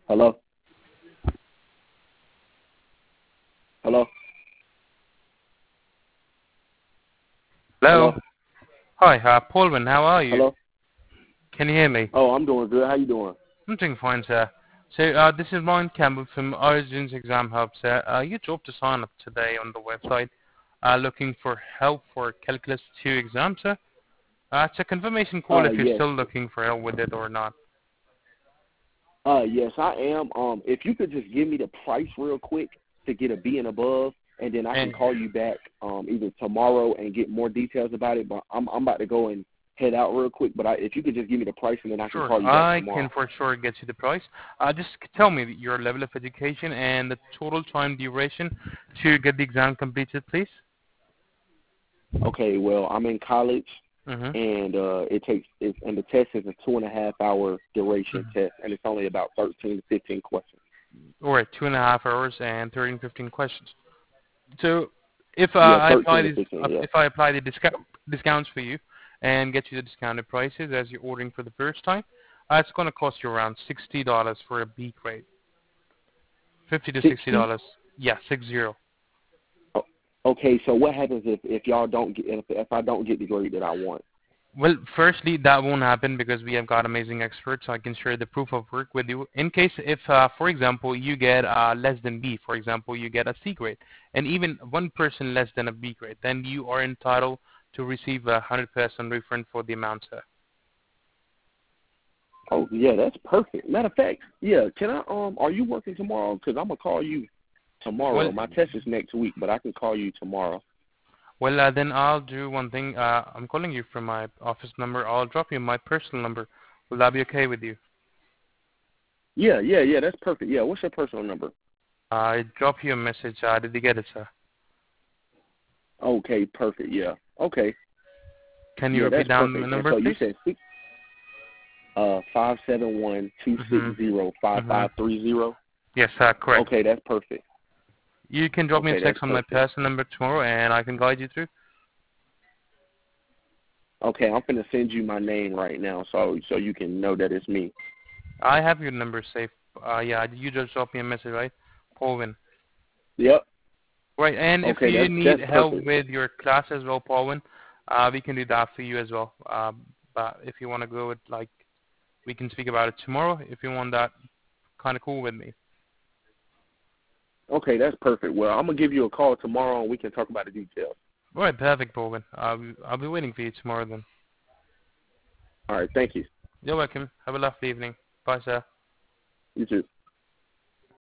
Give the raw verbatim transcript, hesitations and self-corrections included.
Hello? Hello? Hello. Hello? Hi, uh, Paulman, how are you? Hello? Can you hear me? Oh, I'm doing good. How you doing? I'm doing fine, sir. So, uh, this is Ryan Campbell from Origins Exam Hub, sir. Uh, you dropped a sign up today on the website uh, looking for help for Calculus two exam, sir. Uh, it's a confirmation call Uh, if you're yes. still looking for help with it or not. Uh, yes, I am. Um, if you could just give me the price real quick to get a B and above, and then I can And call you back um, either tomorrow and get more details about it. But I'm I'm about to go and head out real quick. But I, if you could just give me the price, and then I can sure, call you back I can tomorrow. for sure get you the price. Uh, just tell me your level of education and the total time duration to get the exam completed, please. Okay. Well, I'm in college, Mm-hmm. and uh, it takes it, and the test is a two and a half hour duration Mm-hmm. test, and it's only about thirteen to fifteen questions. All right, two and a half hours and thirteen, fifteen questions. So if uh, Yeah, I apply thirteen to these, fifteen. uh, Yeah. if I apply the discount discounts for you and get you the discounted prices as you're ordering for the first time, uh, it's going to cost you around sixty dollars for a B grade, fifty to sixty Sixty. dollars. Yeah, six zero. Oh, okay, so what happens if if y'all don't get if if I don't get the grade that I want? Well, firstly, that won't happen because we have got amazing experts. So I can share the proof of work with you. In case if, uh, for example, you get uh, less than B, for example, you get a C grade, and even one person less than a B grade, then you are entitled to receive a one hundred percent refund for the amount, sir. Oh yeah, that's perfect. Matter of fact, yeah. Can I um? Are you working tomorrow? Because I'm gonna call you tomorrow. Well, My test is next week, but I can call you tomorrow. well, uh, then I'll do one thing. Uh, I'm calling you from my office number. I'll drop you my personal number. Will that be okay with you? Yeah, yeah, yeah. That's perfect. Yeah. What's your personal number? Uh, I drop you a message. Uh, did you get it, sir? Okay, perfect. Yeah. Okay. Can you Yeah, repeat that's down the perfect. And number, so you please? said six uh five seven one two six Mhm. zero five Mhm. five three zero. Yes, uh, correct. Okay, that's perfect. You can drop me a Okay, that's text on my perfect. personal number tomorrow, and I can guide you through. Okay, I'm gonna send you my name right now, so so you can know that it's me. I have your number saved. Uh, yeah, you just drop me a message, right? Paulvin. Yep. Right, and if Okay, you that's need that's help perfect. with your class as well, Paulvin, uh, we can do that for you as well. Uh, but if you want to go with, like, we can speak about it tomorrow if you want that. Kind of cool with me. Okay, that's perfect. Well, I'm gonna give you a call tomorrow and we can talk about the details. All right, perfect, Paulvin. I'll be, I'll be waiting for you tomorrow then. All right, thank you. You're welcome. Have a lovely evening. Bye, sir. You too.